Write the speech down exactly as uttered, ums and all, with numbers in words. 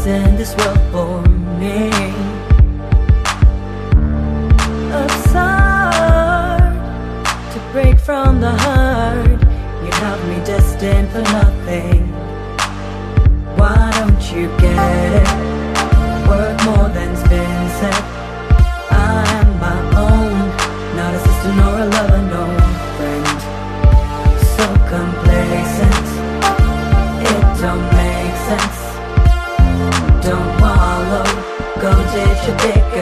place in this world for me. Absurd to break from the herd. You have me destined for nothing. Why don't you get it? Worth more than's been said. I am my own, not a sister nor a lover, no friend. So complacent, it don't make sense. Don't wallow, go ditch your dick